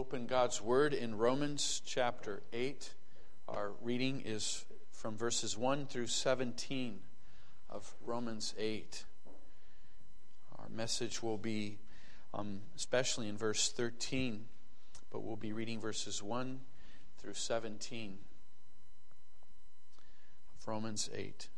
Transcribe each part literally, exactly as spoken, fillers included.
open God's Word in Romans chapter eight. Our reading is from verses one through seventeen of Romans eight. Our message will be um, especially in verse thirteen, but we'll be reading verses one through seventeen of Romans eight.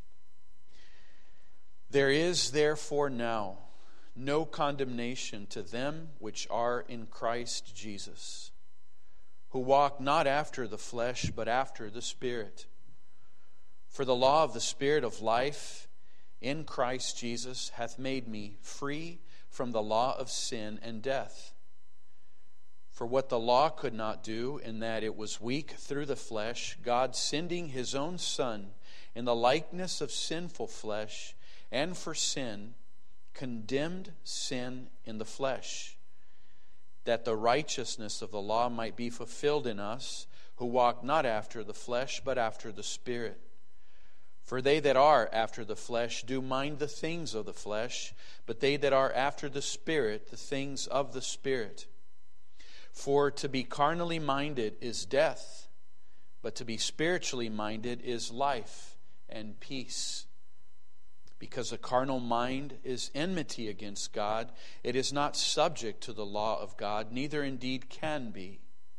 There is therefore now no condemnation to them which are in Christ Jesus, who walk not after the flesh, but after the Spirit. For the law of the Spirit of life in Christ Jesus hath made me free from the law of sin and death. For what the law could not do, in that it was weak through the flesh, God sending his own Son in the likeness of sinful flesh, and for sin, condemned sin in the flesh, that the righteousness of the law might be fulfilled in us, who walk not after the flesh, but after the Spirit. For they that are after the flesh do mind the things of the flesh, but they that are after the Spirit, the things of the Spirit. For to be carnally minded is death, but to be spiritually minded is life and peace. Because a carnal mind is enmity against God, it is not subject to the law of God, neither indeed can be.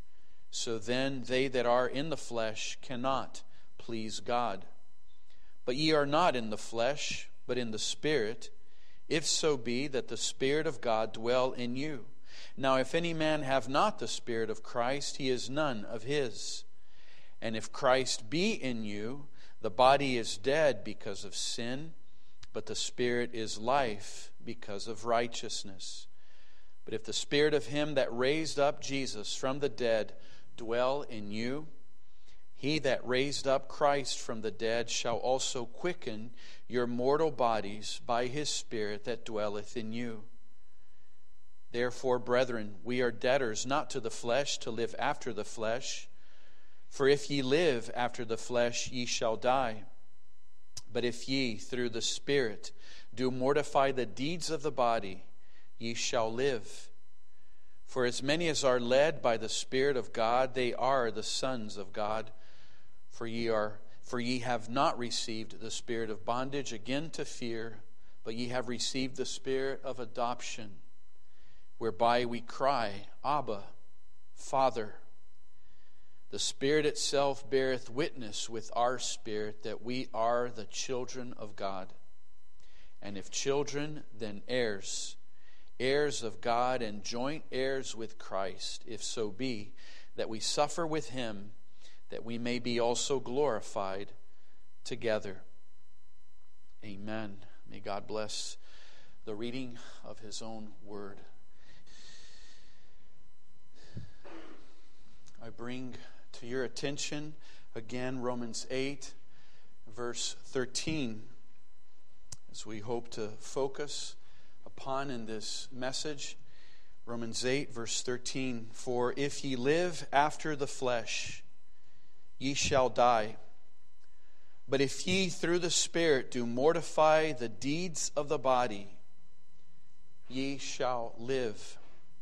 So then they that are in the flesh cannot please God. But ye are not in the flesh, but in the Spirit, if so be that the Spirit of God dwell in you. Now if any man have not the Spirit of Christ, he is none of his. And if Christ be in you, the body is dead because of sin, but the Spirit is life because of righteousness. But if the Spirit of him that raised up Jesus from the dead dwell in you, he that raised up Christ from the dead shall also quicken your mortal bodies by his Spirit that dwelleth in you. Therefore, brethren, we are debtors not to the flesh to live after the flesh. For if ye live after the flesh, ye shall die. But if ye, through the Spirit, do mortify the deeds of the body, ye shall live. For as many as are led by the Spirit of God, they are the sons of God. For ye are, for ye have not received the spirit of bondage again to fear, but ye have received the Spirit of adoption, whereby we cry, Abba, Father. The Spirit itself beareth witness with our spirit that we are the children of God. And if children, then heirs, heirs of God and joint heirs with Christ, if so be that we suffer with him, that we may be also glorified together. Amen. May God bless the reading of his own word. I bring to your attention again Romans eight, verse thirteen, as we hope to focus upon in this message. Romans eight, verse thirteen, for if ye live after the flesh, ye shall die. But if ye through the Spirit do mortify the deeds of the body, ye shall live.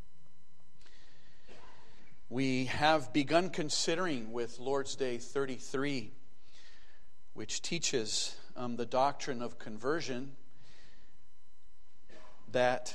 We have begun considering with Lord's Day thirty-three, which teaches um, the doctrine of conversion, that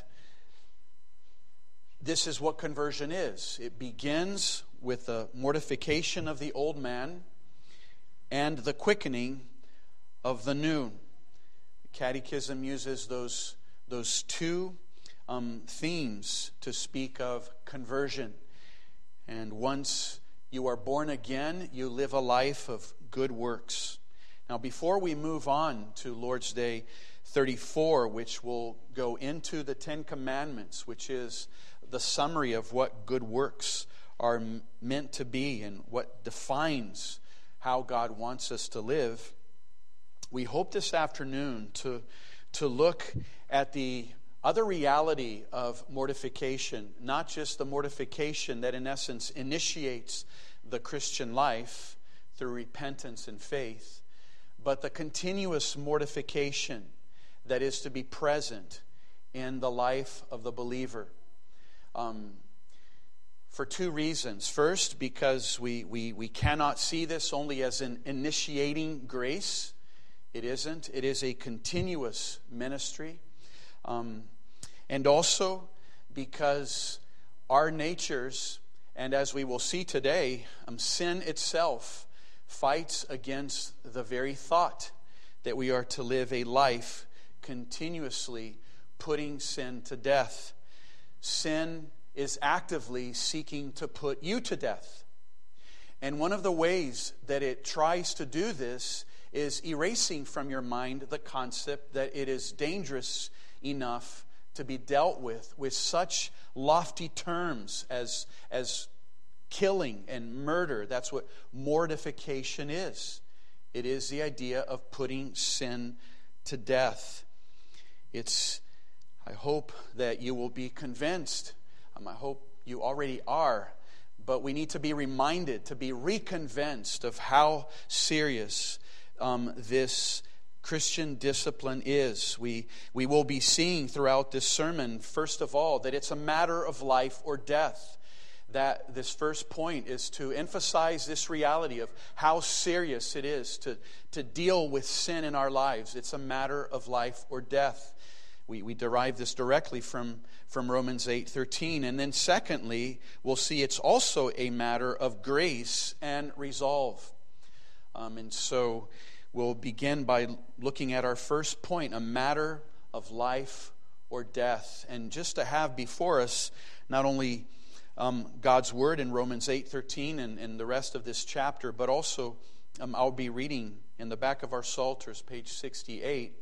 this is what conversion is. It begins with the mortification of the old man and the quickening of the new. The Catechism uses those, those two um, themes to speak of conversion. And once you are born again, you live a life of good works. Now, before we move on to Lord's Day thirty-four, which will go into the Ten Commandments, which is the summary of what good works are meant to be and what defines how God wants us to live, we hope this afternoon to, to look at the other reality of mortification, not just the mortification that in essence initiates the Christian life through repentance and faith, but the continuous mortification that is to be present in the life of the believer. Um, for two reasons. First, because we, we, we cannot see this only as an initiating grace. It isn't. It is a continuous ministry. Um, and also because our natures, and as we will see today, um, sin itself fights against the very thought that we are to live a life continuously putting sin to death. Sin is actively seeking to put you to death. And one of the ways that it tries to do this is erasing from your mind the concept that it is dangerous enough to be dealt with with such lofty terms as, as killing and murder. That's what mortification is. It is the idea of putting sin to death. It's, I hope that you will be convinced. Um, I hope you already are. But we need to be reminded, to be reconvinced of how serious um, this Christian discipline is. We, we will be seeing throughout this sermon, first of all, that it's a matter of life or death. That this first point is to emphasize this reality of how serious it is to, to deal with sin in our lives. It's a matter of life or death. We, we derive this directly from, from Romans eight thirteen. And then secondly, we'll see it's also a matter of grace and resolve. Um, and so we'll begin by looking at our first point, a matter of life or death. And just to have before us not only um, God's Word in Romans eight thirteen and, and the rest of this chapter, but also um, I'll be reading in the back of our Psalters, page sixty-eight.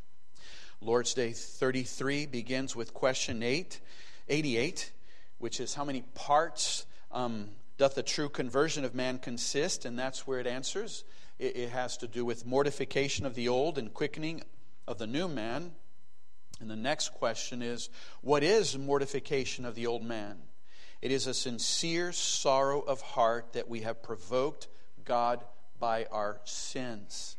Lord's Day thirty-three begins with question eight, eighty-eight, which is how many parts um, doth the true conversion of man consist? And that's where it answers. It, it has to do with mortification of the old and quickening of the new man. And the next question is, what is mortification of the old man? It is a sincere sorrow of heart that we have provoked God by our sins.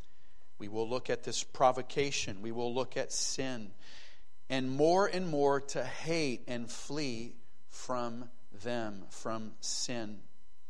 We will look at this provocation. We will look at sin. And more and more to hate and flee from them, from sin.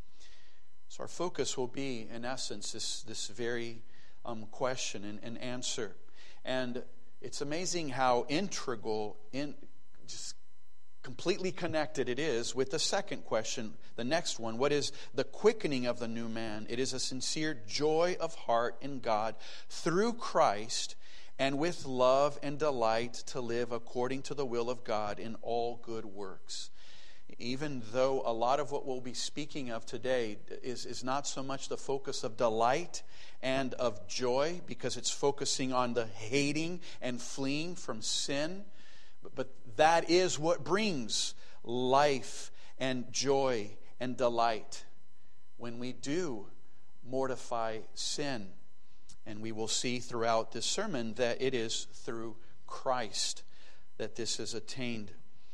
So our focus will be, in essence, this, this very um, question and, and answer. And it's amazing how integral, in, just completely connected it is with the second question, the next one. What is the quickening of the new man? It is a sincere joy of heart in God through Christ, and with love and delight to live according to the will of God in all good works. Even though a lot of what we'll be speaking of today is, is not so much the focus of delight and of joy, because it's focusing on the hating and fleeing from sin, but that is what brings life and joy and delight when we do mortify sin. And we will see throughout this sermon that it is through Christ that this is attained.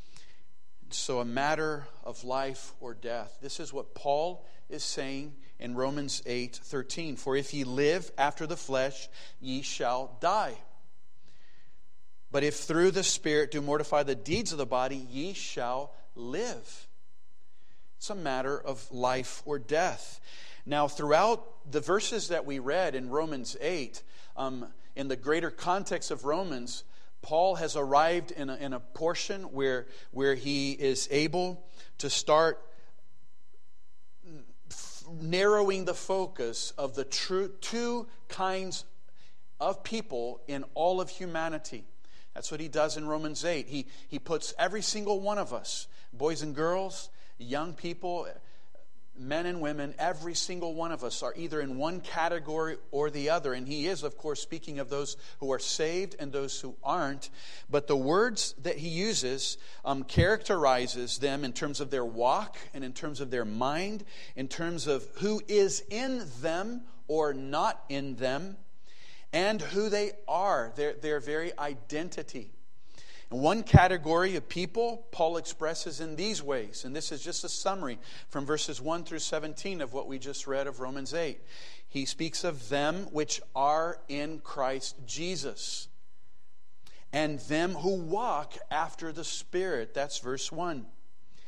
So a matter of life or death. This is what Paul is saying in Romans eight thirteen. For if ye live after the flesh, ye shall die. But if through the Spirit do mortify the deeds of the body, ye shall live. It's a matter of life or death. Now, throughout the verses that we read in Romans eight, um, in the greater context of Romans, Paul has arrived in a, in a portion where, where he is able to start f- narrowing the focus of the true two kinds of people in all of humanity. That's what he does in Romans eight. He, he puts every single one of us, boys and girls, young people, men and women, every single one of us are either in one category or the other. And he is, of course, speaking of those who are saved and those who aren't. But the words that he uses um, characterizes them in terms of their walk and in terms of their mind, in terms of who is in them or not in them, and who they are, their, their very identity. And one category of people, Paul expresses in these ways, and this is just a summary from verses one through seventeen of what we just read of Romans eight. He speaks of them which are in Christ Jesus, and them who walk after the Spirit. That's verse one.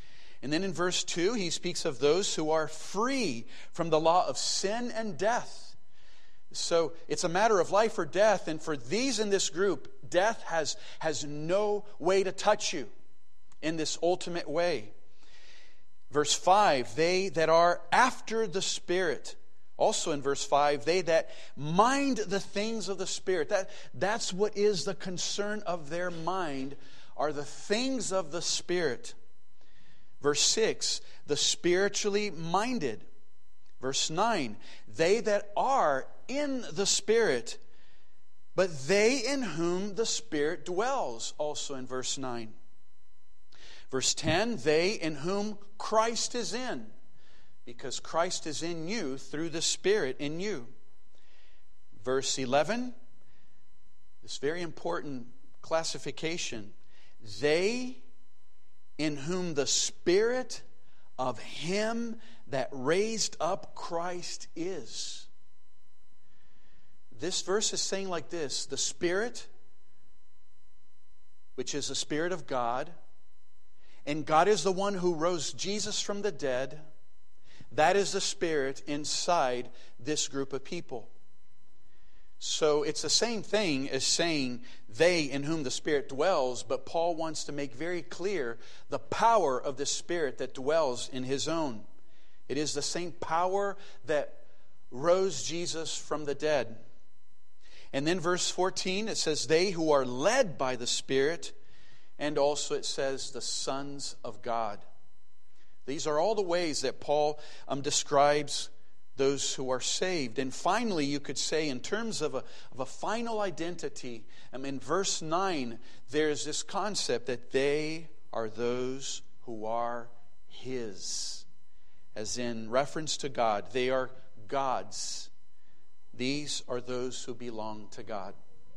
And then in verse two, he speaks of those who are free from the law of sin and death. So it's a matter of life or death, and for these in this group, death has, has no way to touch you in this ultimate way. Verse five, they that are after the Spirit. Also in verse five, they that mind the things of the Spirit. That, that's what is the concern of their mind, are the things of the Spirit. Verse six, the spiritually minded. Verse nine, they that are in the Spirit, but they in whom the Spirit dwells. Also in verse nine. Verse ten, they in whom Christ is in, because Christ is in you through the Spirit in you. Verse eleven, this very important classification, they in whom the Spirit of Him that raised up Christ is. This verse is saying like this: the Spirit, which is the Spirit of God, and God is the one who rose Jesus from the dead. That is the Spirit inside this group of people. So it's the same thing as saying they in whom the Spirit dwells, but Paul wants to make very clear the power of the Spirit that dwells in his own. It is the same power that rose Jesus from the dead. And then verse fourteen, it says, they who are led by the Spirit, and also it says, the sons of God. These are all the ways that Paul um, describes those who are saved. And finally, you could say, in terms of a, of a final identity, um, in verse nine, there's this concept that they are those who are His. As in reference to God, they are God's. These are those who belong to God.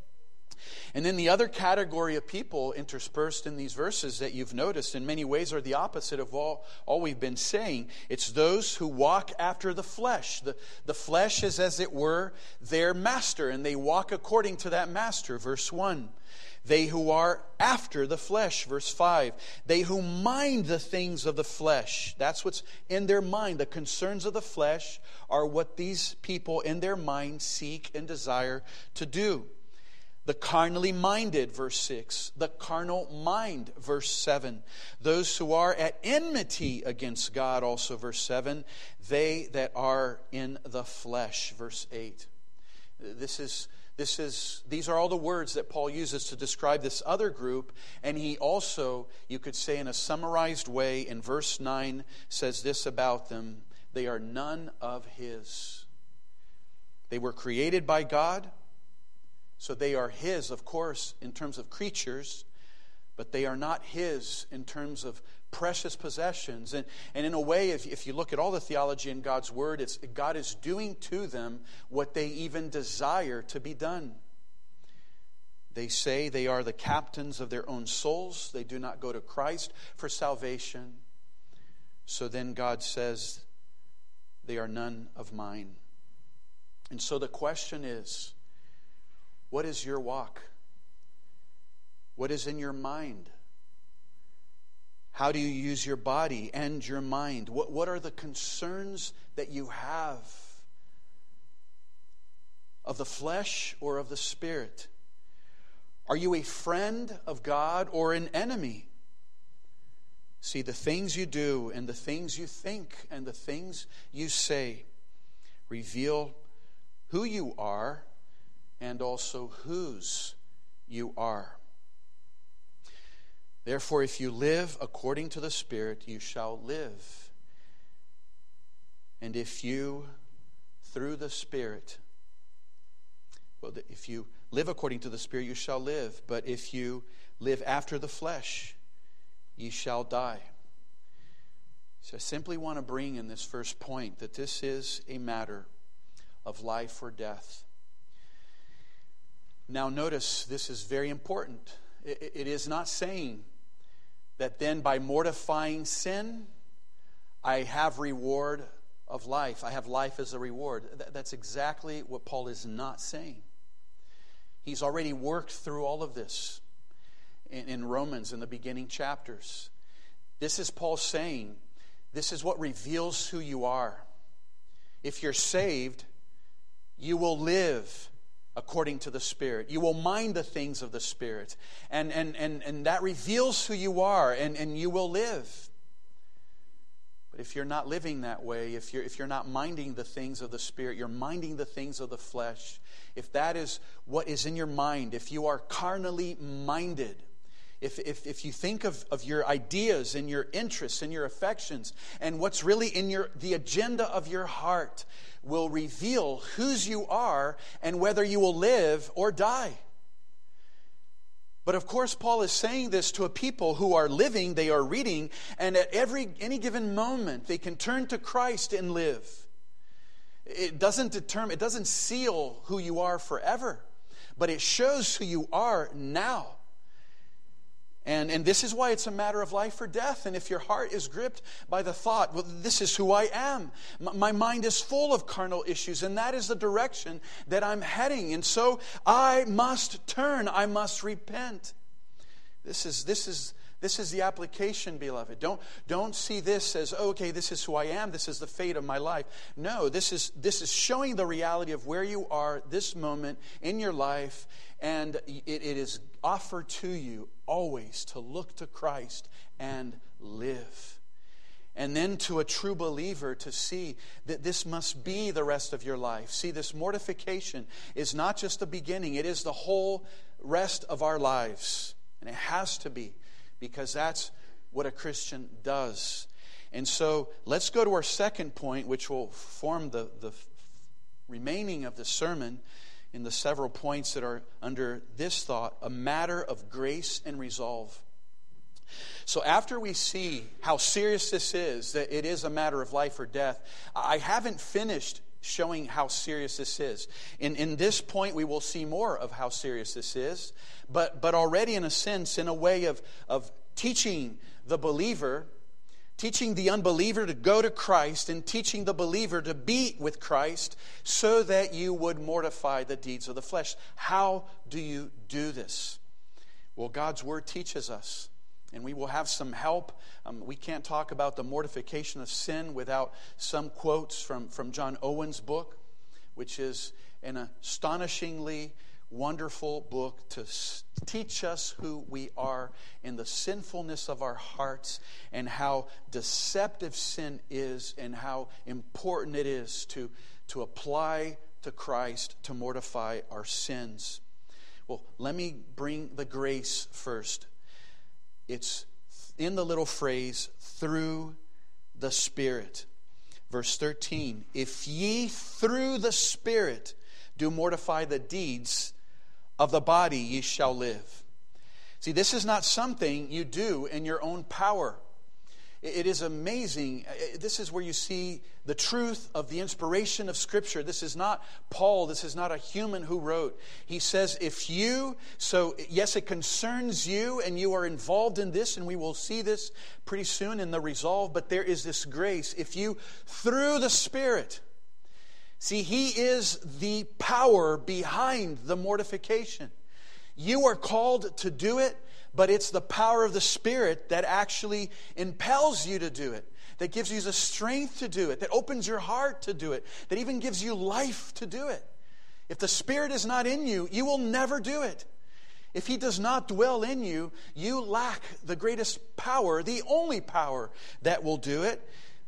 And then the other category of people interspersed in these verses that you've noticed in many ways are the opposite of all, all we've been saying. It's those who walk after the flesh. The, the flesh is, as it were, their master, and they walk according to that master. Verse one. They who are after the flesh. Verse five. They who mind the things of the flesh. That's what's in their mind. The concerns of the flesh are what these people in their mind seek and desire to do. The carnally minded, verse six. The carnal mind, verse seven. Those who are at enmity against God, also verse seven. They that are in the flesh, verse eight. This is, this is, these are all the words that Paul uses to describe this other group. And he also, you could say in a summarized way, in verse nine, says this about them: they are none of His. They were created by God. So they are His, of course, in terms of creatures, but they are not His in terms of precious possessions. And, and in a way, if, if you look at all the theology in God's Word, it's God is doing to them what they even desire to be done. They say they are the captains of their own souls. They do not go to Christ for salvation. So then God says, they are none of mine. And so the question is, what is your walk? What is in your mind? How do you use your body and your mind? What, what are the concerns that you have? Of the flesh or of the Spirit? Are you a friend of God or an enemy? See, the things you do and the things you think and the things you say reveal who you are and also whose you are. Therefore, if you live according to the Spirit, you shall live. And if you, through the Spirit, well, if you live according to the Spirit, you shall live. But if you live after the flesh, ye shall die. So I simply want to bring in this first point that this is a matter of life or death. Now notice, this is very important. It, it is not saying that then by mortifying sin, I have reward of life. I have life as a reward. That, that's exactly what Paul is not saying. He's already worked through all of this in, in Romans in the beginning chapters. This is Paul saying, this is what reveals who you are. If you're saved, you will live according to the Spirit. You will mind the things of the Spirit. And, and, and, and that reveals who you are, and, and you will live. But if you're not living that way, if you're, if you're not minding the things of the Spirit, you're minding the things of the flesh, if that is what is in your mind, if you are carnally minded, If, if if you think of, of your ideas and your interests and your affections and what's really in your the agenda of your heart will reveal whose you are and whether you will live or die. But of course, Paul is saying this to a people who are living, they are reading, and at every any given moment they can turn to Christ and live. It doesn't determine, it doesn't seal who you are forever, but it shows who you are now. And, and this is why it's a matter of life or death. And if your heart is gripped by the thought, well, this is who I am. M- my mind is full of carnal issues, and that is the direction that I'm heading. And so I must turn. I must repent. This is this is this is the application, beloved. Don't don't see this as, oh, okay, this is who I am. This is the fate of my life. No, this is this is showing the reality of where you are this moment in your life. And it, it is offered to you always to look to Christ and live. And then to a true believer to see that this must be the rest of your life. See, this mortification is not just the beginning. It is the whole rest of our lives. And it has to be, because that's what a Christian does. And so let's go to our second point, which will form the, the remaining of the sermon in the several points that are under this thought, a matter of grace and resolve. So after we see how serious this is, that it is a matter of life or death, I haven't finished showing how serious this is. In, in this point, we will see more of how serious this is, but, but already in a sense, in a way of, of teaching the believer, teaching the unbeliever to go to Christ and teaching the believer to be with Christ so that you would mortify the deeds of the flesh. How do you do this? Well, God's Word teaches us, and we will have some help. Um, we can't talk about the mortification of sin without some quotes from, from John Owen's book, which is an astonishingly wonderful book to teach us who we are in the sinfulness of our hearts and how deceptive sin is and how important it is to, to apply to Christ to mortify our sins. Well, let me bring the grace first. It's in the little phrase, through the Spirit. Verse thirteen, if ye through the Spirit do mortify the deeds of the body, ye shall live. See, this is not something you do in your own power. It is amazing. This is where you see the truth of the inspiration of Scripture. This is not Paul. This is not a human who wrote. He says, if you, so yes, it concerns you and you are involved in this, and we will see this pretty soon in the resolve, but there is this grace. If you, through the Spirit, see, He is the power behind the mortification. You are called to do it, but it's the power of the Spirit that actually impels you to do it, that gives you the strength to do it, that opens your heart to do it, that even gives you life to do it. If the Spirit is not in you, you will never do it. If He does not dwell in you, you lack the greatest power, the only power that will do it.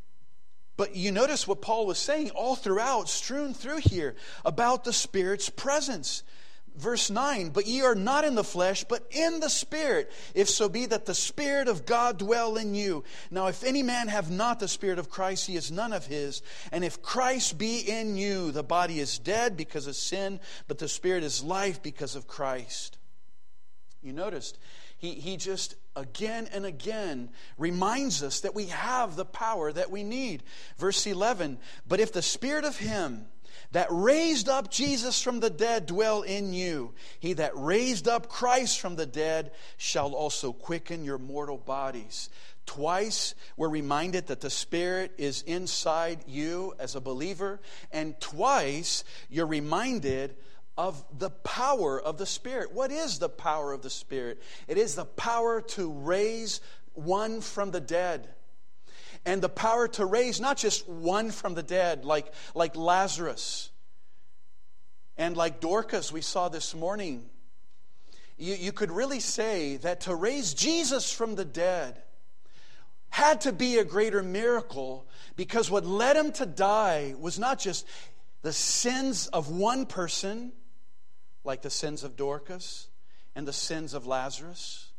But you notice what Paul was saying all throughout, strewn through here, about the Spirit's presence. Verse nine, but ye are not in the flesh, but in the Spirit, if so be that the Spirit of God dwell in you. Now if any man have not the Spirit of Christ, he is none of his. And if Christ be in you, the body is dead because of sin, but the Spirit is life because of Christ. You noticed, he, he just again and again reminds us that we have the power that we need. Verse eleven, but if the Spirit of Him that raised up Jesus from the dead dwell in you, He that raised up Christ from the dead shall also quicken your mortal bodies. Twice we're reminded that the Spirit is inside you as a believer, and twice you're reminded of the power of the Spirit. What is the power of the Spirit? It is the power to raise one from the dead. And the power to raise not just one from the dead, like, like Lazarus and like Dorcas we saw this morning. You, you could really say that to raise Jesus from the dead had to be a greater miracle, because what led him to die was not just the sins of one person, like the sins of Dorcas and the sins of Lazarus.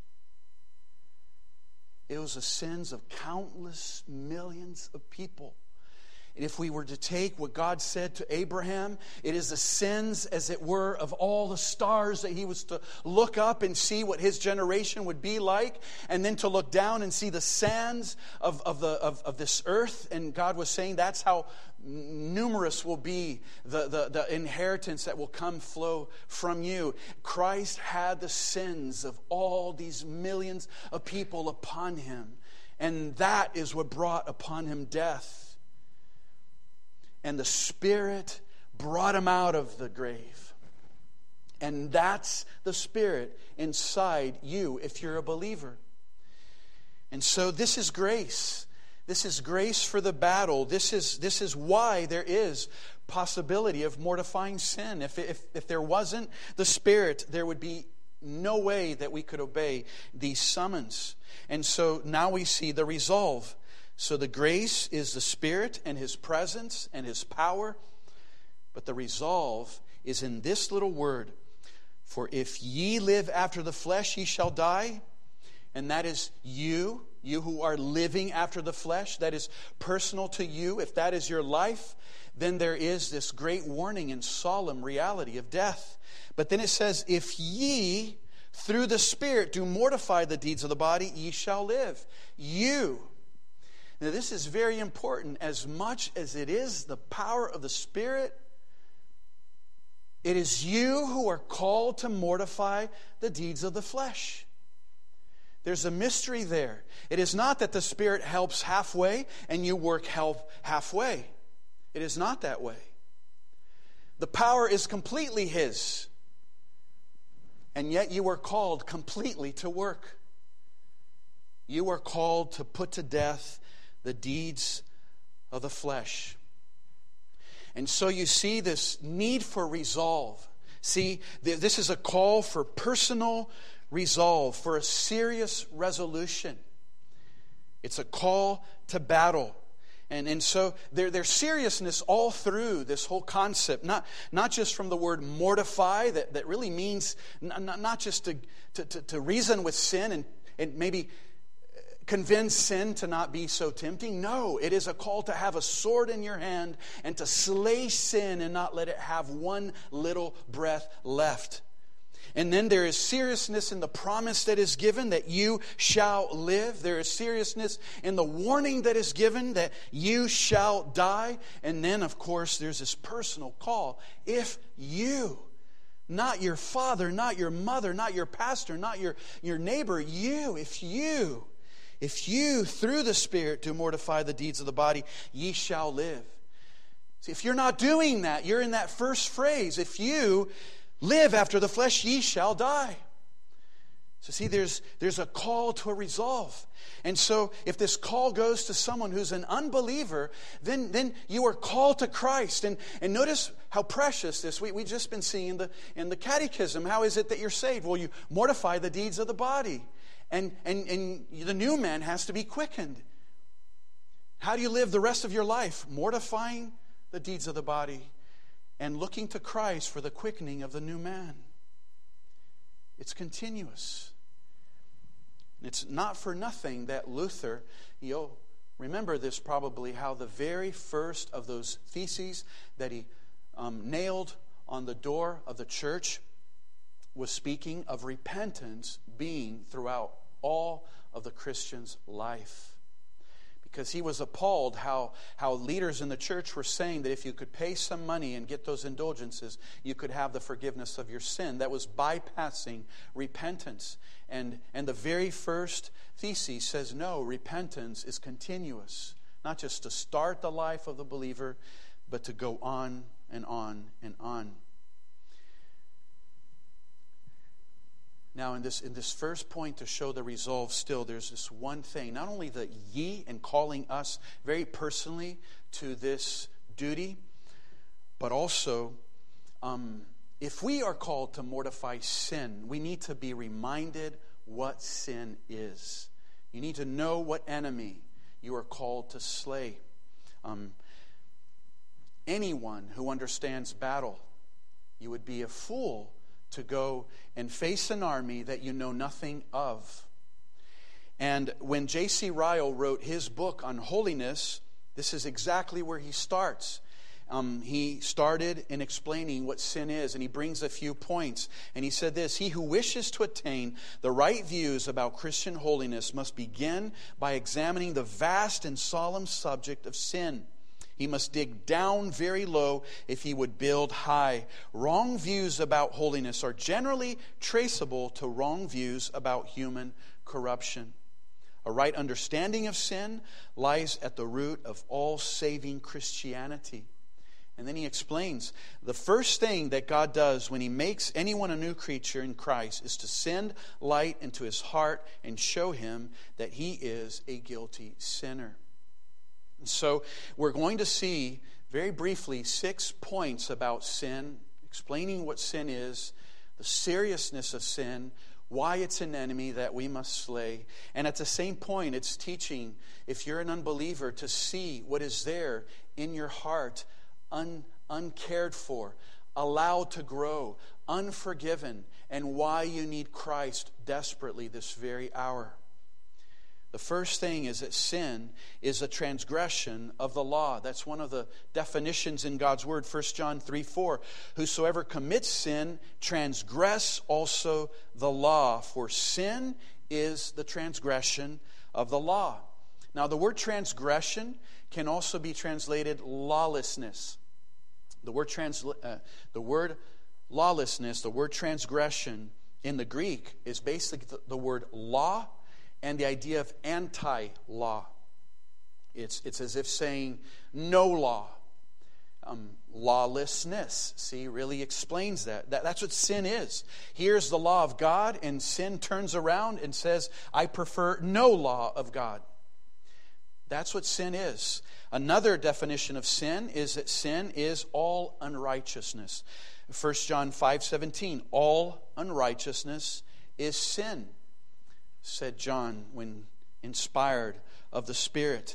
It was the sins of countless millions of people. And if we were to take what God said to Abraham, it is the sins, as it were, of all the stars that he was to look up and see what his generation would be like, and then to look down and see the sands of, of, the, of, of this earth. And God was saying that's how numerous will be the, the, the inheritance that will come flow from you. Christ had the sins of all these millions of people upon him. And that is what brought upon him death. And the Spirit brought him out of the grave. And that's the Spirit inside you if you're a believer. And so this is grace. This is grace for the battle. This is, this is why there is possibility of mortifying sin. If, if, if there wasn't the Spirit, there would be no way that we could obey these summons. And so now we see the resolve. So the grace is the Spirit and His presence and His power. But the resolve is in this little word. For if ye live after the flesh, ye shall die. And that is you, you who are living after the flesh. That is personal to you. If that is your life, then there is this great warning and solemn reality of death. But then it says, if ye through the Spirit do mortify the deeds of the body, ye shall live. You. Now, this is very important. As much as it is the power of the Spirit, it is you who are called to mortify the deeds of the flesh. There's a mystery there. It is not that the Spirit helps halfway and you work help halfway. It is not that way. The power is completely His. And yet you are called completely to work. You are called to put to death the deeds of the flesh. And so you see this need for resolve. See, this is a call for personal resolve, for a serious resolution. It's a call to battle. And, and so there, there's seriousness all through this whole concept. Not, not just from the word mortify, that, that really means not, not just to, to, to, to reason with sin and, and maybe convince sin to not be so tempting. No, it is a call to have a sword in your hand and to slay sin and not let it have one little breath left. And then there is seriousness in the promise that is given that you shall live. There is seriousness in the warning that is given that you shall die. And then, of course, there's this personal call. If you, not your father, not your mother, not your pastor, not your, your neighbor, you, if you, if you through the Spirit do mortify the deeds of the body, ye shall live. See, if you're not doing that, you're in that first phrase. If you live after the flesh, ye shall die. So see, there's, there's a call to a resolve. And so if this call goes to someone who's an unbeliever, then, then you are called to Christ. And, and notice how precious this, we, we've just been seeing in the, in the catechism. How is it that you're saved? Well, you mortify the deeds of the body. And, and, and the new man has to be quickened. How do you live the rest of your life? Mortifying the deeds of the body and looking to Christ for the quickening of the new man. It's continuous. It's not for nothing that Luther, you'll remember this probably, how the very first of those theses that he um, nailed on the door of the church was speaking of repentance being throughout all of the Christian's life. Because he was appalled how, how leaders in the church were saying that if you could pay some money and get those indulgences, you could have the forgiveness of your sin. That was bypassing repentance. And, and the very first thesis says, no, repentance is continuous. Not just to start the life of the believer, but to go on and on and on. Now, in this in this first point to show the resolve still, there's this one thing. Not only the ye and calling us very personally to this duty, but also um, if we are called to mortify sin, we need to be reminded what sin is. You need to know what enemy you are called to slay. Um, anyone who understands battle, you would be a fool to go and face an army that you know nothing of. And when J C Ryle wrote his book on holiness, this is exactly where he starts. Um, he started in explaining what sin is, and he brings a few points. And he said this: he who wishes to attain the right views about Christian holiness must begin by examining the vast and solemn subject of sin. He must dig down very low if he would build high. Wrong views about holiness are generally traceable to wrong views about human corruption. A right understanding of sin lies at the root of all saving Christianity. And then he explains, the first thing that God does when he makes anyone a new creature in Christ is to send light into his heart and show him that he is a guilty sinner. So we're going to see very briefly six points about sin, explaining what sin is, the seriousness of sin, why it's an enemy that we must slay. And at the same point, it's teaching, if you're an unbeliever, to see what is there in your heart, un, uncared for, allowed to grow, unforgiven, and why you need Christ desperately this very hour. The first thing is that sin is a transgression of the law. That's one of the definitions in God's Word, First John three four. Whosoever commits sin transgress also the law, for sin is the transgression of the law. Now, the word transgression can also be translated lawlessness. The word, transla- uh, the word lawlessness, the word transgression in the Greek is basically the, the word law and the idea of anti-law. It's, it's as if saying no law. Um, lawlessness, see, really explains that. that. That's what sin is. Here's the law of God, and sin turns around and says, I prefer no law of God. That's what sin is. Another definition of sin is that sin is all unrighteousness. First John five seventeen, all unrighteousness is sin, said John when inspired of the Spirit.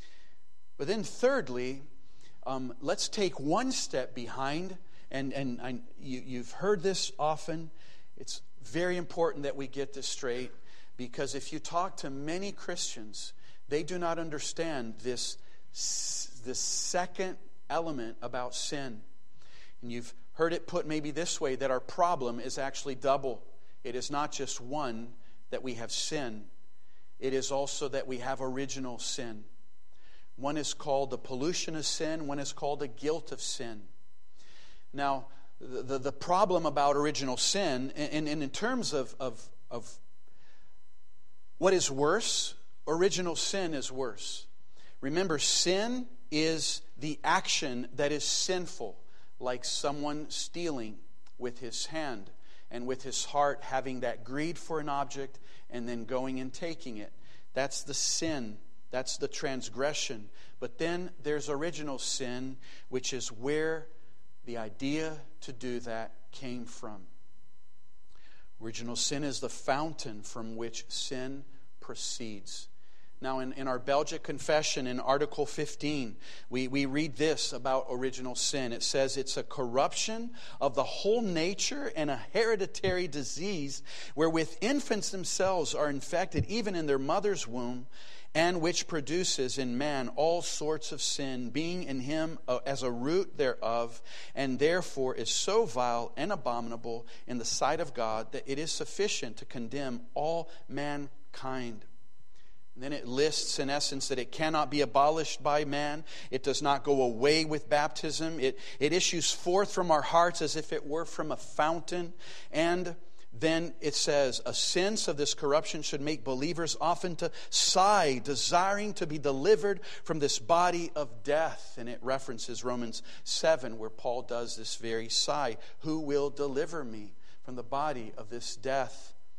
But then thirdly, um, let's take one step behind, and, and I, you, you've heard this often. It's very important that we get this straight, because if you talk to many Christians, they do not understand this, this second element about sin. And you've heard it put maybe this way, that our problem is actually double. It is not just one, that we have sin. It is also that we have original sin. One is called the pollution of sin. One is called the guilt of sin. Now, the, the, the problem about original sin, and, and in terms of, of, of what is worse, original sin is worse. Remember, sin is the action that is sinful, like someone stealing with his hand, and with his heart having that greed for an object and then going and taking it. That's the sin. That's the transgression. But then there's original sin, which is where the idea to do that came from. Original sin is the fountain from which sin proceeds. Now, in, in our Belgic Confession, in Article fifteen, we, we read this about original sin. It says it's a corruption of the whole nature and a hereditary disease wherewith infants themselves are infected even in their mother's womb, and which produces in man all sorts of sin, being in him as a root thereof, and therefore is so vile and abominable in the sight of God that it is sufficient to condemn all mankind. And then it lists, in essence, that it cannot be abolished by man. It does not go away with baptism. It, it issues forth from our hearts as if it were from a fountain. And then it says, a sense of this corruption should make believers often to sigh, desiring to be delivered from this body of death. And it references Romans seven, where Paul does this very sigh. Who will deliver me from the body of this death?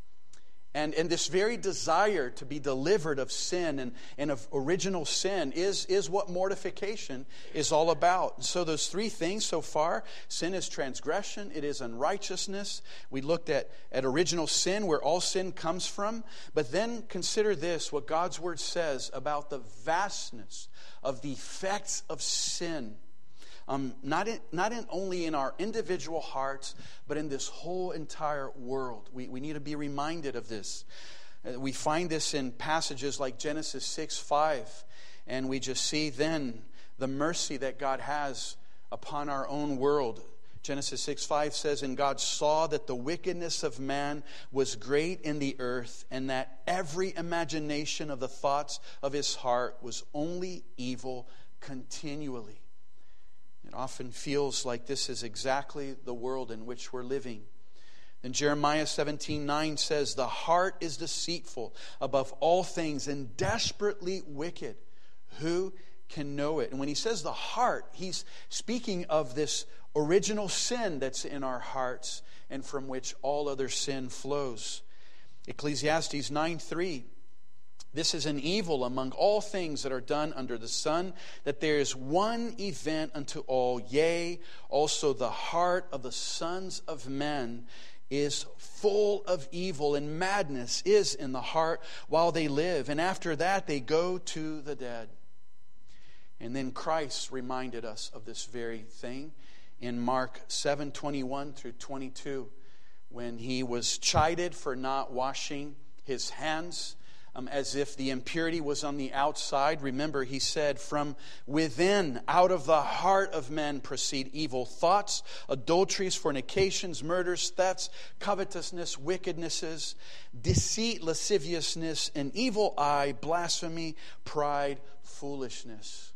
And, and this very desire to be delivered of sin and, and of original sin is, is what mortification is all about. So those three things so far: sin is transgression, it is unrighteousness. We looked at, at original sin, where all sin comes from. But then consider this, what God's Word says about the vastness of the effects of sin. Um, not in, not in only in our individual hearts, but in this whole entire world. We, we need to be reminded of this. Uh, we find this in passages like Genesis six five, and we just see then the mercy that God has upon our own world. Genesis six five says, "And God saw that the wickedness of man was great in the earth, and that every imagination of the thoughts of his heart was only evil continually." It often feels like this is exactly the world in which we're living. Then Jeremiah seventeen nine says, "The heart is deceitful above all things and desperately wicked. Who can know it?" And when he says the heart, he's speaking of this original sin that's in our hearts and from which all other sin flows. Ecclesiastes nine three. "This is an evil among all things that are done under the sun, that there is one event unto all, yea, also the heart of the sons of men is full of evil, and madness is in the heart while they live, and after that they go to the dead." And then Christ reminded us of this very thing in Mark seven twenty-one through twenty-two, when he was chided for not washing his hands, Um, as if the impurity was on the outside. Remember, he said, "From within, out of the heart of men proceed evil thoughts, adulteries, fornications, murders, thefts, covetousness, wickednesses, deceit, lasciviousness, an evil eye, blasphemy, pride, foolishness."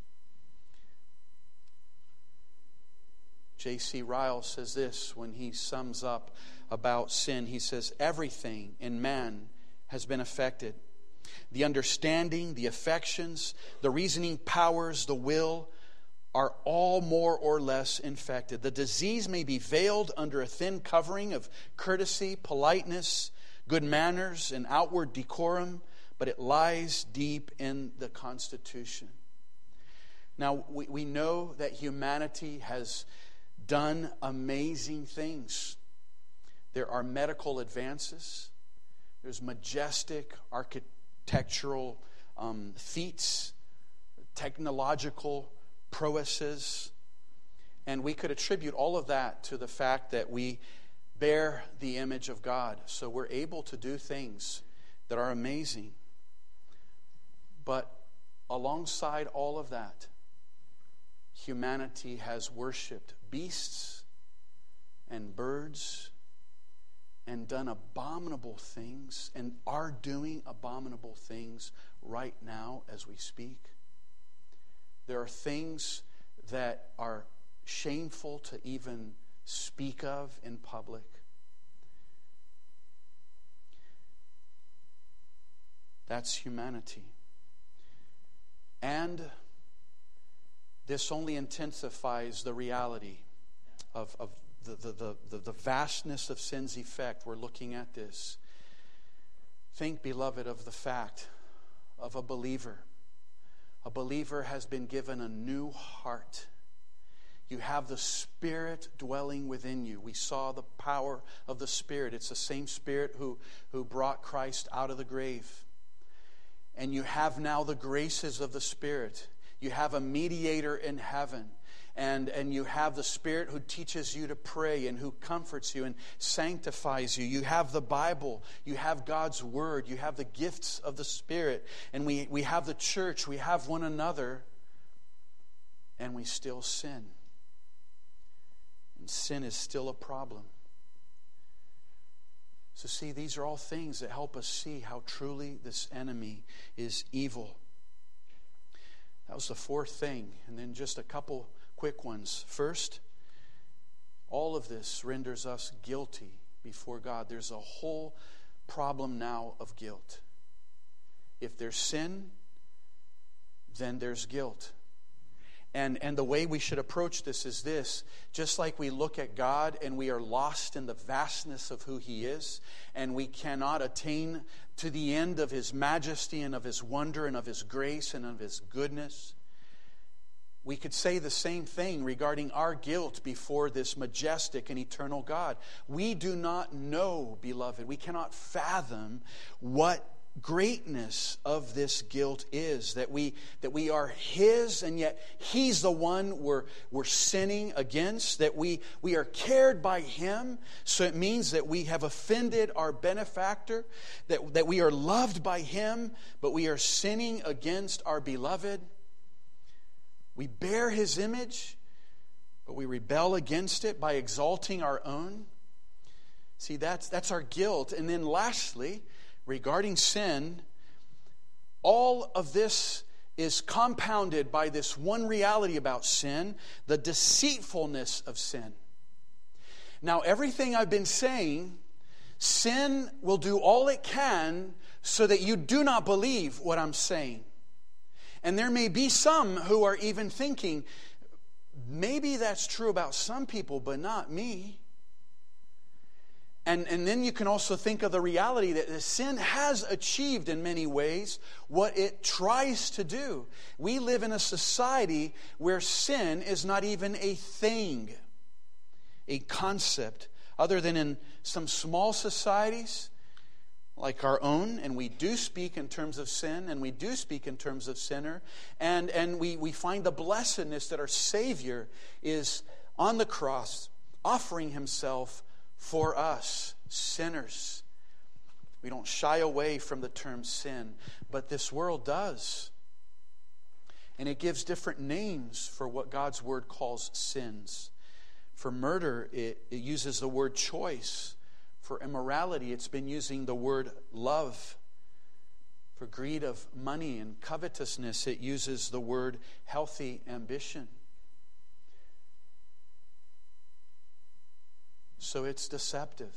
J C Ryle says this when he sums up about sin. He says, "Everything in man has been affected. The understanding, the affections, the reasoning powers, the will are all more or less infected. The disease may be veiled under a thin covering of courtesy, politeness, good manners, and outward decorum, but it lies deep in the constitution." Now, we, we know that humanity has done amazing things. There are medical advances. There's majestic architectural um, feats, technological prowesses. And we could attribute all of that to the fact that we bear the image of God. So we're able to do things that are amazing. But alongside all of that, humanity has worshipped beasts and birds and done abominable things and are doing abominable things right now as we speak. There are things that are shameful to even speak of in public. That's humanity. And this only intensifies the reality of, of the, the, the, the vastness of sin's effect. We're looking at this. Think, beloved, of the fact of a believer. A believer has been given a new heart. You have the Spirit dwelling within you. We saw the power of the Spirit. It's the same Spirit who, who brought Christ out of the grave. And you have now the graces of the Spirit. You have a mediator in heaven. And, and you have the Spirit who teaches you to pray and who comforts you and sanctifies you. You have the Bible. You have God's Word. You have the gifts of the Spirit. And we, we have the church. We have one another. And we still sin. And sin is still a problem. So see, these are all things that help us see how truly this enemy is evil. That was the fourth thing. And then just a couple quick ones. First, all of this renders us guilty before God. There's a whole problem now of guilt. If there's sin, then there's guilt. And, and the way we should approach this is this. Just like we look at God and we are lost in the vastness of who He is, and we cannot attain to the end of His majesty and of His wonder and of His grace and of His goodness, we could say the same thing regarding our guilt before this majestic and eternal God. We do not know, beloved, we cannot fathom what greatness of this guilt is, that we that we are His and yet He's the one we're, we're sinning against, that we, we are cared by Him, so it means that we have offended our benefactor, that, that we are loved by Him, but we are sinning against our beloved. We bear His image, but we rebel against it by exalting our own. See, that's that's our guilt. And then lastly, regarding sin, all of this is compounded by this one reality about sin, the deceitfulness of sin. Now, everything I've been saying, sin will do all it can so that you do not believe what I'm saying. And there may be some who are even thinking, maybe that's true about some people, but not me. And, and then you can also think of the reality that the sin has achieved in many ways what it tries to do. We live in a society where sin is not even a thing, a concept, other than in some small societies like our own, and we do speak in terms of sin, and we do speak in terms of sinner, and, and we, we find the blessedness that our Savior is on the cross, offering Himself for us, sinners. We don't shy away from the term sin, but this world does. And it gives different names for what God's Word calls sins. For murder, it, it uses the word choice. For immorality, it's been using the word love. For greed of money and covetousness, it uses the word healthy ambition. So it's deceptive.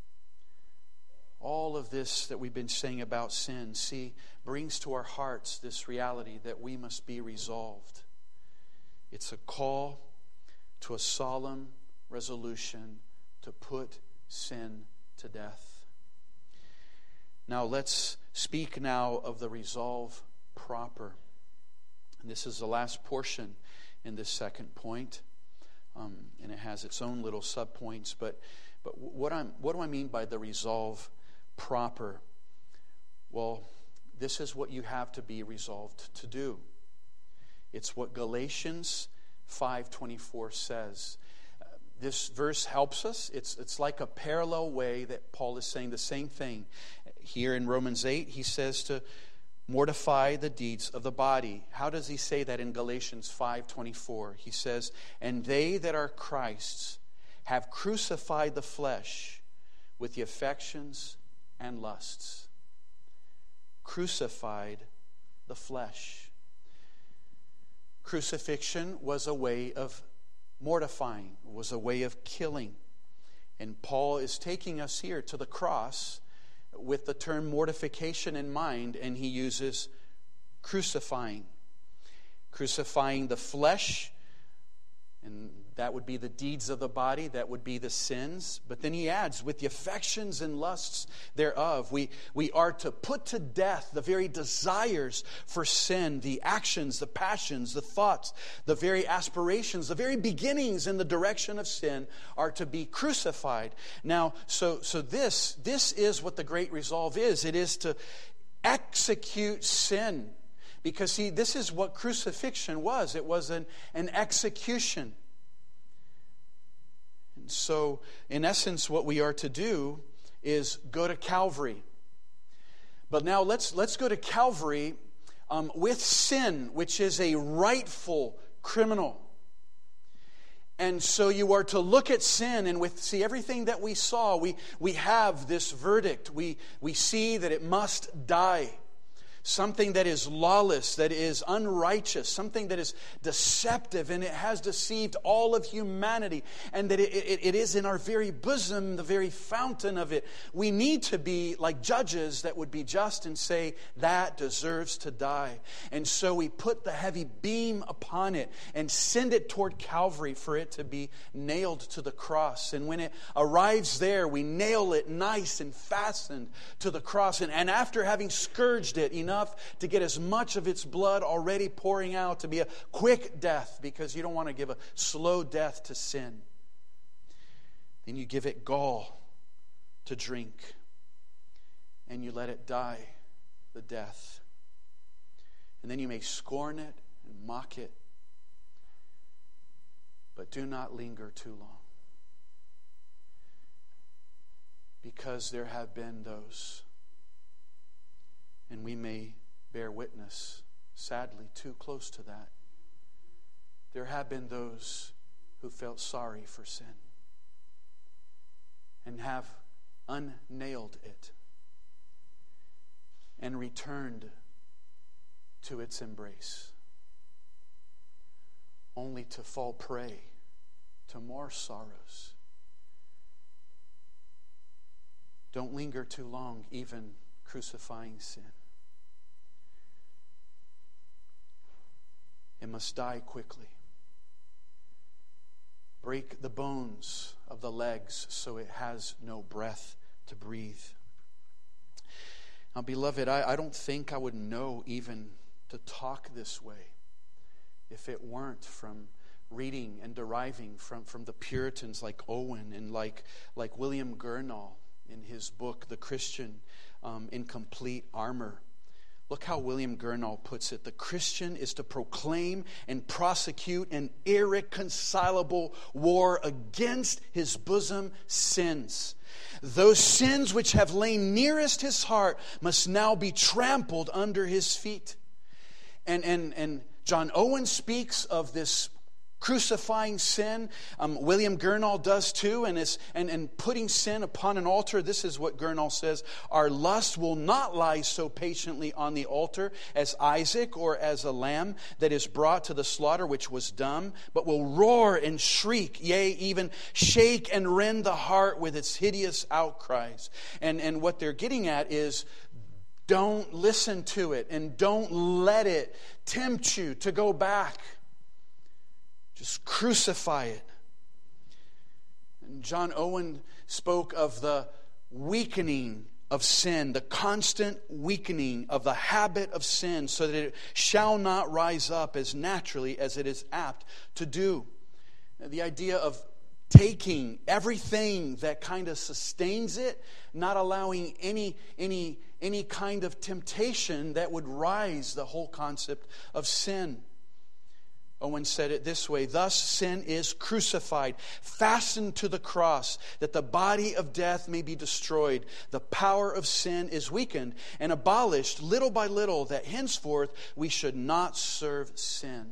All of this that we've been saying about sin, see, brings to our hearts this reality that we must be resolved. It's a call to a solemn resolution to put sin to death. Now let's speak now of the resolve proper. And this is the last portion in this second point. Um, and it has its own little subpoints, but but what I'm what do I mean by the resolve proper? Well, this is what you have to be resolved to do. It's what Galatians five twenty-four says. Uh, this verse helps us. It's it's like a parallel way that Paul is saying the same thing. Here in Romans eight, he says to mortify the deeds of the body. How does he say that in Galatians five twenty-four? He says, and they that are Christ's have crucified the flesh with the affections and lusts. Crucified the flesh. Crucifixion was a way of mortifying, was a way of killing. And Paul is taking us here to the cross with the term mortification in mind, and he uses crucifying. Crucifying the flesh, and that would be the deeds of the body, that would be the sins. But then he adds, with the affections and lusts thereof, we, we are to put to death the very desires for sin, the actions, the passions, the thoughts, the very aspirations, the very beginnings in the direction of sin are to be crucified. Now, so, so this, this is what the great resolve is. It is to execute sin. Because, see, this is what crucifixion was. It was an, an execution. And so, in essence, what we are to do is go to Calvary. But now let's let's go to Calvary um, with sin, which is a rightful criminal. And so you are to look at sin, and with see everything that we saw, we we have this verdict. We we see that it must die. something that is lawless, that is unrighteous, something that is deceptive, and it has deceived all of humanity, and that it, it, it is in our very bosom, the very fountain of it. We need to be like judges that would be just and say, that deserves to die. And so we put the heavy beam upon it and send it toward Calvary for it to be nailed to the cross. And when it arrives there, we nail it nice and fastened to the cross. And, and after having scourged it enough to get as much of its blood already pouring out to be a quick death, because you don't want to give a slow death to sin, then you give it gall to drink and you let it die the death. And then you may scorn it and mock it, but do not linger too long, because there have been those, and we may bear witness, sadly, too close to that. There have been those who felt sorry for sin and have unnailed it and returned to its embrace, only to fall prey to more sorrows. Don't linger too long, even crucifying sin. It must die quickly. Break the bones of the legs so it has no breath to breathe. Now, beloved, I, I don't think I would know even to talk this way if it weren't from reading and deriving from, from the Puritans like Owen and like, like William Gurnall in his book, The Christian um, in Complete Armor. Look how William Gurnall puts it. The Christian is to proclaim and prosecute an irreconcilable war against his bosom sins. Those sins which have lain nearest his heart must now be trampled under his feet. And, and, and John Owen speaks of this crucifying sin. Um, William Gurnall does too, and, is, and, and putting sin upon an altar. This is what Gurnall says: our lust will not lie so patiently on the altar as Isaac, or as a lamb that is brought to the slaughter which was dumb, but will roar and shriek, yea, even shake and rend the heart with its hideous outcries. And, and what they're getting at is, don't listen to it and don't let it tempt you to go back. Just crucify it. And John Owen spoke of the weakening of sin, the constant weakening of the habit of sin, so that it shall not rise up as naturally as it is apt to do. The idea of taking everything that kind of sustains it, not allowing any any any kind of temptation that would rise the whole concept of sin. Owen said it this way: thus sin is crucified, fastened to the cross, that the body of death may be destroyed. The power of sin is weakened and abolished little by little, that henceforth we should not serve sin.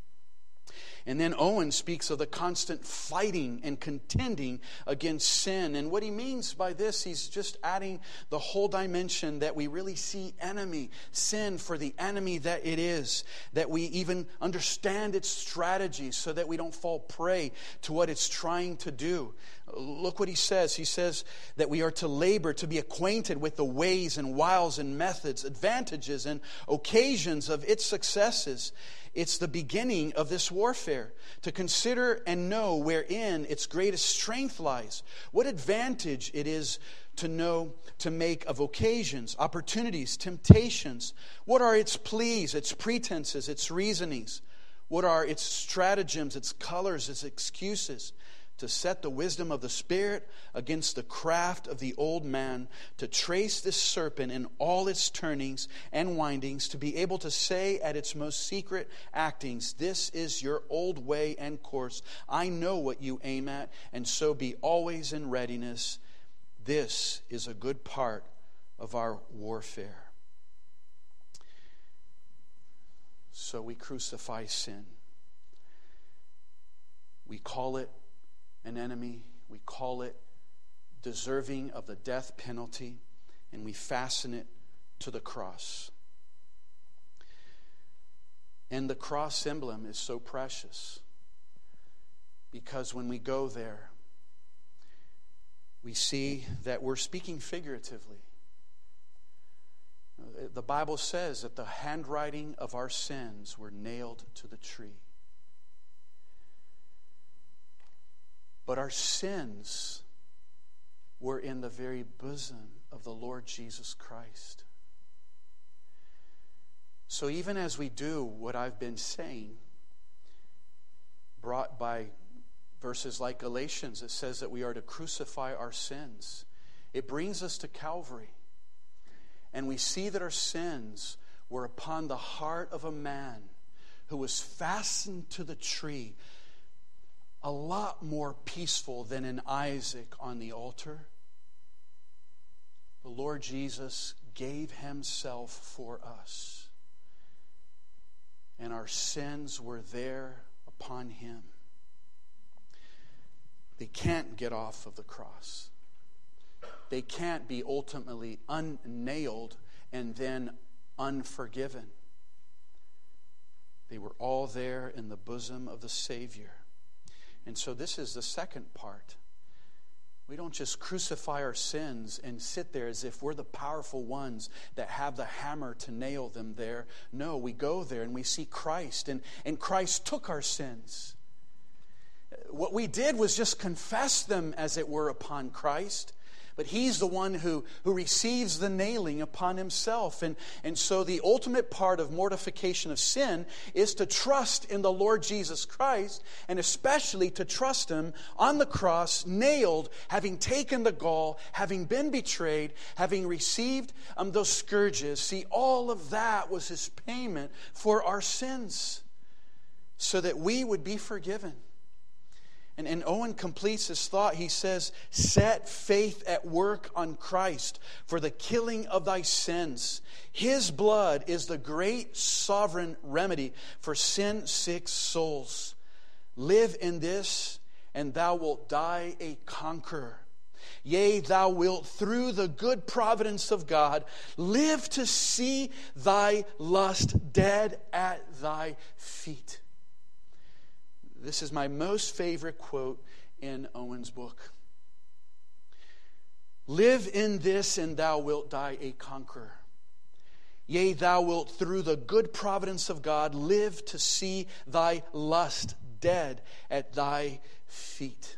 And then Owen speaks of the constant fighting and contending against sin. And what he means by this, he's just adding the whole dimension that we really see enemy, sin, for the enemy that it is. That we even understand its strategies so that we don't fall prey to what it's trying to do. Look what he says. He says that we are to labor to be acquainted with the ways and wiles and methods, advantages and occasions of its successes. It's the beginning of this warfare, to consider and know wherein its greatest strength lies, what advantage it is to know to make of occasions, opportunities, temptations. What are its pleas, its pretenses, its reasonings? What are its stratagems, its colors, its excuses? To set the wisdom of the Spirit against the craft of the old man, to trace this serpent in all its turnings and windings, to be able to say at its most secret actings, this is your old way and course. I know what you aim at, and so be always in readiness. This is a good part of our warfare. So we crucify sin. We call it an enemy. We call it deserving of the death penalty, and we fasten it to the cross. And the cross emblem is so precious because when we go there, we see that we're speaking figuratively. The Bible says that the handwriting of our sins were nailed to the tree. But our sins were in the very bosom of the Lord Jesus Christ. So even as we do what I've been saying, brought by verses like Galatians, it says that we are to crucify our sins. It brings us to Calvary. And we see that our sins were upon the heart of a man who was fastened to the tree, a lot more peaceful than in Isaac on the altar. The Lord Jesus gave himself for us. And our sins were there upon him. They can't get off of the cross. They can't be ultimately unnailed and then unforgiven. They were all there in the bosom of the Savior. And so this is the second part. We don't just crucify our sins and sit there as if we're the powerful ones that have the hammer to nail them there. No, we go there and we see Christ, and, and Christ took our sins. What we did was just confess them, as it were, upon Christ. But he's the one who, who receives the nailing upon himself. And, and so the ultimate part of mortification of sin is to trust in the Lord Jesus Christ, and especially to trust him on the cross, nailed, having taken the gall, having been betrayed, having received um, those scourges. See, all of that was his payment for our sins, so that we would be forgiven. And, and Owen completes his thought. He says, set faith at work on Christ for the killing of thy sins. His blood is the great sovereign remedy for sin-sick souls. Live in this, and thou wilt die a conqueror. Yea, thou wilt, through the good providence of God, live to see thy lust dead at thy feet. This is my most favorite quote in Owen's book. Live in this, and thou wilt die a conqueror. Yea, thou wilt, through the good providence of God, live to see thy lust dead at thy feet.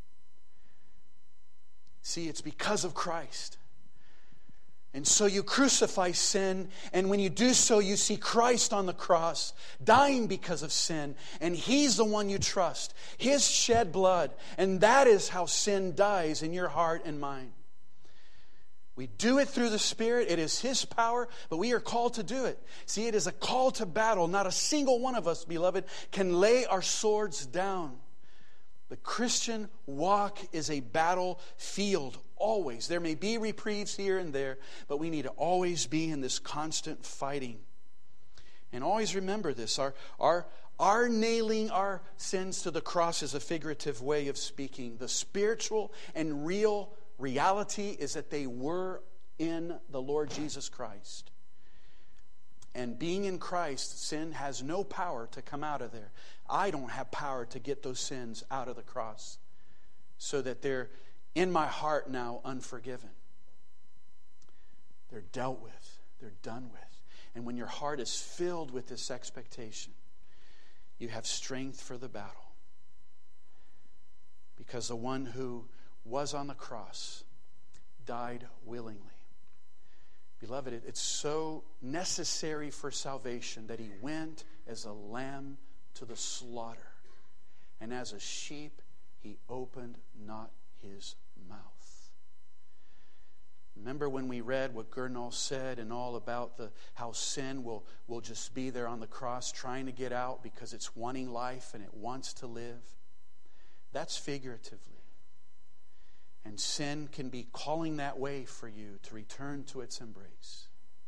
See, it's because of Christ. And so you crucify sin, and when you do so, you see Christ on the cross, dying because of sin, and he's the one you trust. His shed blood, and that is how sin dies in your heart and mind. We do it through the Spirit. It is his power, but we are called to do it. See, it is a call to battle. Not a single one of us, beloved, can lay our swords down. The Christian walk is a battlefield, always. There may be reprieves here and there, but we need to always be in this constant fighting. And always remember this, our, our, our nailing our sins to the cross is a figurative way of speaking. The spiritual and real reality is that they were in the Lord Jesus Christ. And being in Christ, sin has no power to come out of there. I don't have power to get those sins out of the cross, so that they're in my heart now unforgiven. They're dealt with. They're done with. And when your heart is filled with this expectation, you have strength for the battle. Because the one who was on the cross died willingly. Beloved, it's so necessary for salvation that he went as a lamb to the slaughter, and as a sheep he opened not his mouth. Remember when we read what Gurnall said and all about the how sin will, will just be there on the cross trying to get out because it's wanting life and it wants to live? That's figuratively. And sin can be calling that way for you to return to its embrace.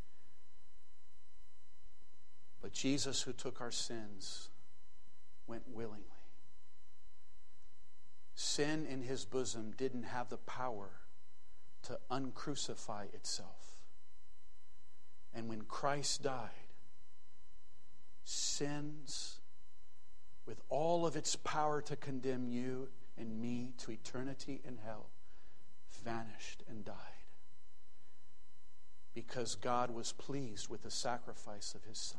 But Jesus, who took our sins, went willingly. Sin in his bosom didn't have the power to uncrucify itself. And when Christ died, sins, with all of its power to condemn you and me to eternity in hell, vanished and died. Because God was pleased with the sacrifice of his Son.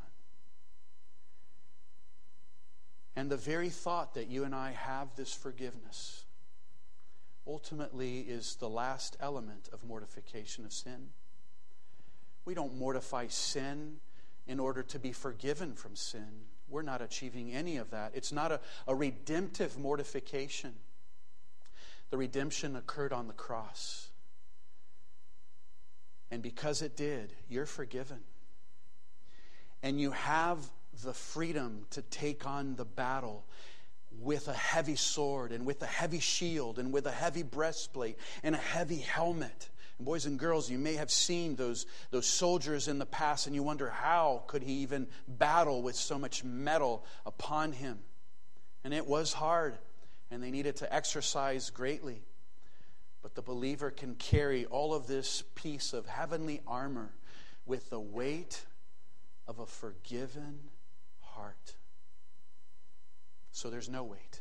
And the very thought that you and I have this forgiveness ultimately is the last element of mortification of sin. We don't mortify sin in order to be forgiven from sin. We're not achieving any of that. It's not a, a redemptive mortification. The redemption occurred on the cross. And because it did, you're forgiven. And you have the freedom to take on the battle with a heavy sword and with a heavy shield and with a heavy breastplate and a heavy helmet. And boys and girls, you may have seen those, those soldiers in the past, and you wonder, how could he even battle with so much metal upon him? And it was hard, and they needed to exercise greatly. But the believer can carry all of this piece of heavenly armor with the weight of a forgiven heart. So there's no weight.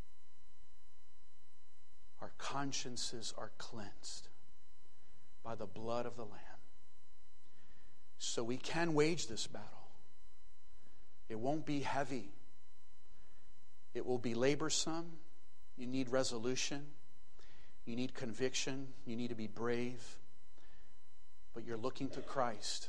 Our consciences are cleansed by the blood of the Lamb. So we can wage this battle. It won't be heavy. It will be laborsome. You need resolution. You need conviction. You need to be brave. But you're looking to Christ.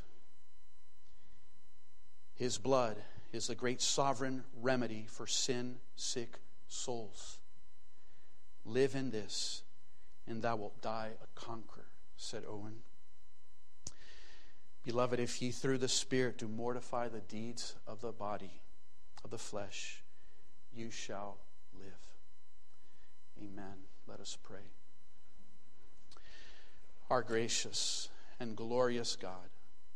His blood is the great sovereign remedy for sin-sick souls. Live in this, and thou wilt die a conqueror, said Owen. Beloved, if ye through the Spirit do mortify the deeds of the body, of the flesh, you shall live. Amen. Let us pray. Our gracious and glorious God,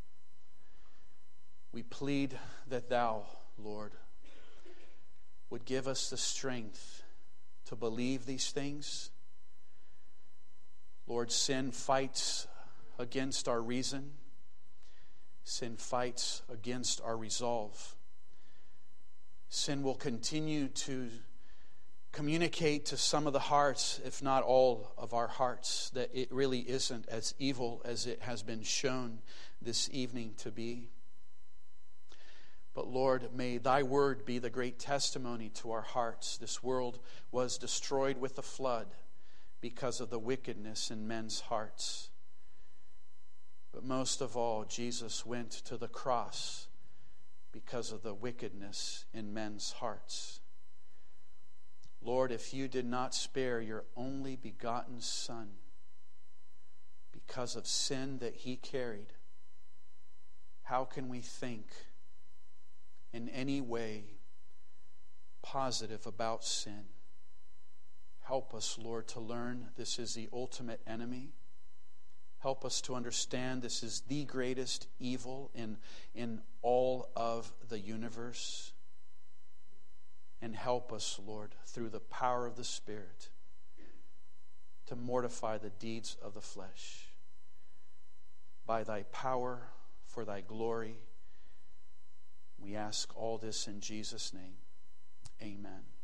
we plead that thou, Lord, would give us the strength to believe these things. Lord, sin fights against our reason. Sin fights against our resolve. Sin will continue to communicate to some of the hearts, if not all of our hearts, that it really isn't as evil as it has been shown this evening to be. But Lord, may thy word be the great testimony to our hearts. This world was destroyed with the flood because of the wickedness in men's hearts. But most of all, Jesus went to the cross because of the wickedness in men's hearts. Lord, if you did not spare your only begotten Son because of sin that he carried, how can we think in any way positive about sin? Help us, Lord, to learn this is the ultimate enemy. Help us to understand this is the greatest evil in, in all of the universe. And help us, Lord, through the power of the Spirit, to mortify the deeds of the flesh. By thy power, for thy glory, we ask all this in Jesus' name. Amen.